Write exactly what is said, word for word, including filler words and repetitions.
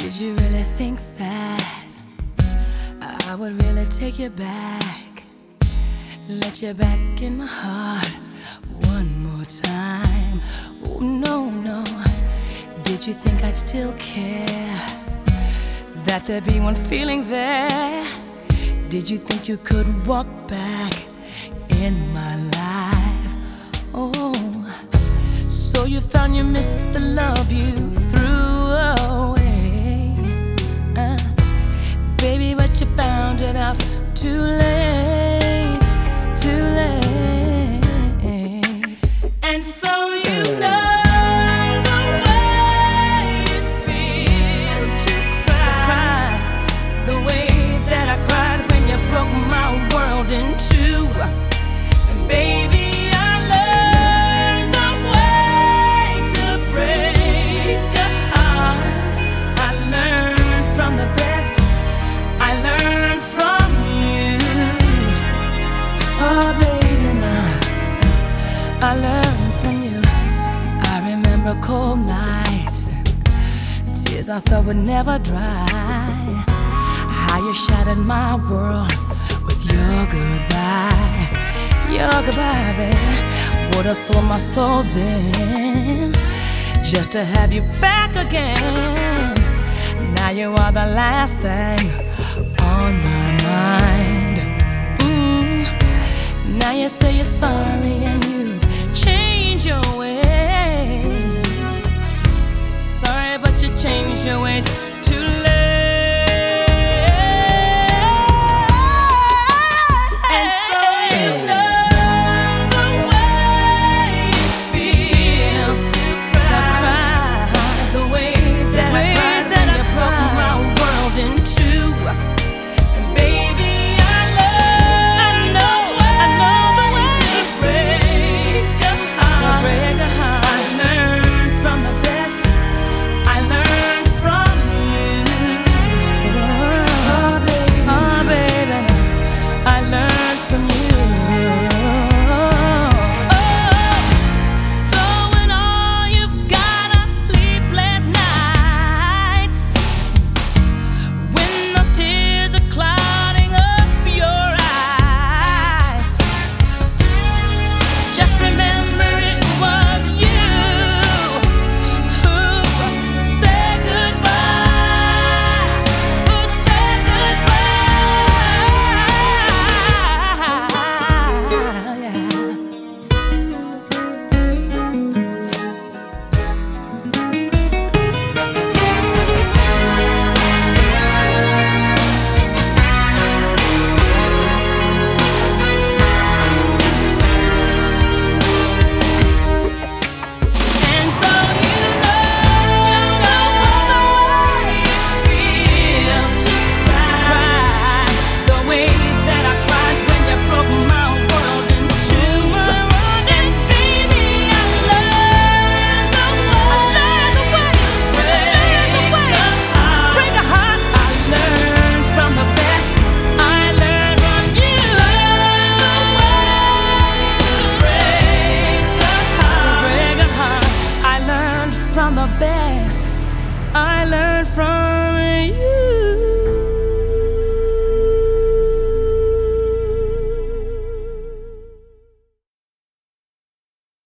Did you really think that I would really take you back, let you back in my heart one more time? Oh no, no. Did you think I'd still care, that there'd be one feeling there? Did you think you could walk back in my life? Oh, so you found you missed the love you threw away, uh, baby, but you found it out too late, too late. And so you know in two. And baby, I learned the way to break a heart. I learned from the best, I learned from you. Oh baby, now I learned from you. I remember cold nights, tears I thought would never dry. How you shattered my world with your goodbye, your goodbye, baby. Would have sold my soul then, just to have you back again. Now you are the last thing on my mind. mm. Now you say you're sorry and you've changed your ways. Sorry, but you changed your ways.